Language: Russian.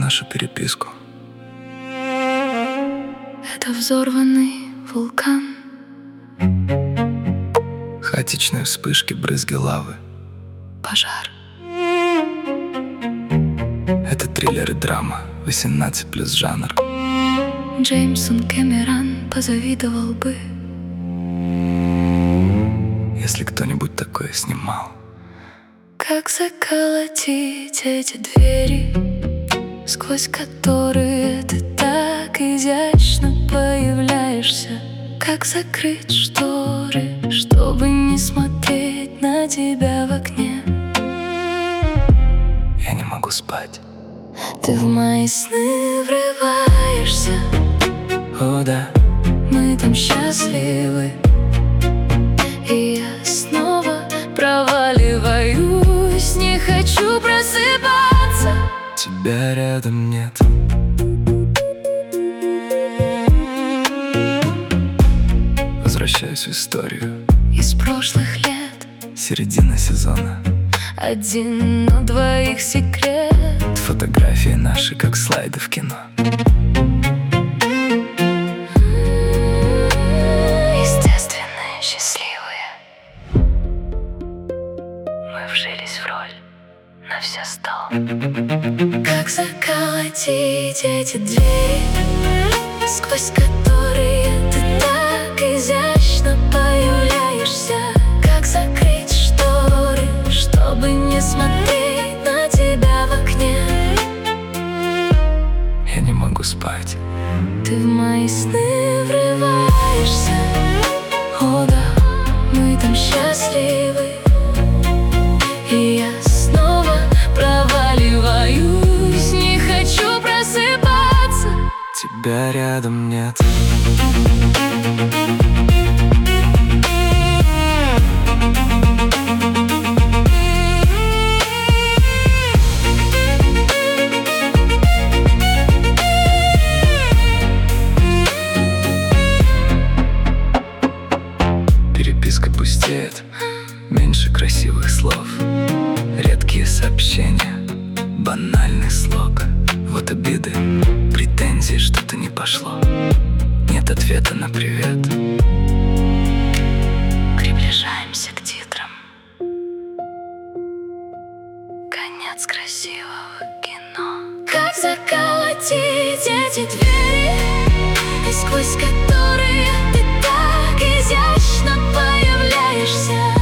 нашу переписку. Это взорванный вулкан, Хаотичные вспышки, брызги лавы. пожар. Это триллер и драма, 18+ жанр. Джеймсон Кэмерон позавидовал бы, Если кто-нибудь такое снимал. как заколотить эти двери, сквозь которые ты так изящно появляешься. Как закрыть шторы, чтобы не смотреть на тебя в окне. Я не могу спать. Ты в мои сны врываешься, О да, мы там счастливы, и я снова проваливаюсь, не хочу просыпаться. тебя рядом нет. Возвращаюсь в историю. Из прошлых лет Середина сезона. один, но двоих секрет. Фотографии наши, как слайды в кино. Естественные, счастливые. Мы вжились в роль на все 100. Как заколотить эти двери, сквозь которые ты так изящно появляешься. Как закрыть шторы, чтобы не смотреть на тебя в окне. Я не могу спать. Ты в мои сны врываешься, о да, мы там счастливы, и я снова проваливаюсь, не хочу просыпаться. Тебя рядом нет. Переписка пустеет, меньше красивых слов, редкие сообщения, банальный слог. Вот обиды, претензии, что-то не пошло. Нет ответа на привет. Приближаемся к титрам. Конец красивого кино. Как заколотить эти двери, и сквозь которые ты так изящно появляешься.